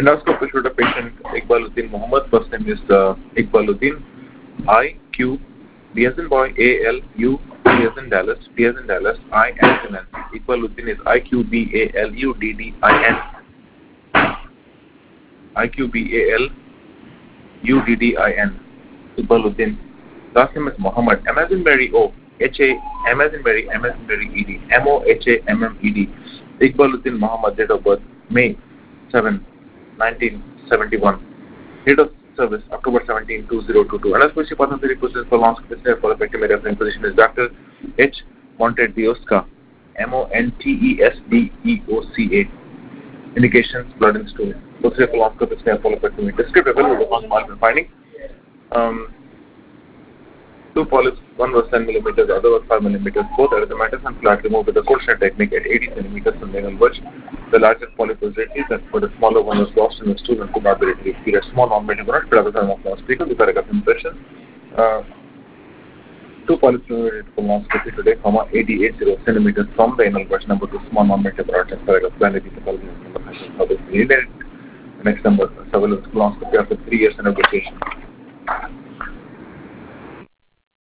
Endoscopy showed a patient Iqbaluddin Muhammad. First name is Iqbaluddin. IQ, B as in boy, AL, U, D as in Dallas, D as in Dallas, I as in Nancy. Iqbaluddin is IQBALUDDIN. IQBALUDDIN. Iqbaluddin. Last name is Muhammad. M as in Mary, O, H-A, M as in Mary, M as in Mary, E-D, M-O-H-A-M-M-E-D. Iqbaluddin Muhammad, date of birth, May 7, 1971. Date of service, October 17, 2022. Endoscopy pathology process for longitudinal colorectal referring physician is Dr. H. Montediosca, M-O-N-T-E-S-D-E-O-C-A. Indications, blood and stool. Posterior colonoscopy, colorectal. Descriptive evaluation of finding. 2 polyps, one was 10 millimeters, the other was 5 millimeters. Both erythematous and flat removed with the cold stent technique at 80 centimeters from the anal verge. The larger polyp was retrieved, but the smaller one was lost in the stool and could not be retrieved. He had small non-metal growth, but at the time of last speaker, the correct impression. 2 polyps removed with colonoscopy today, AD80 centimeters from the anal verge. Number 2, small non-metal growth and correct vanity pathology. Next number, surveillance colonoscopy after 3 years in application.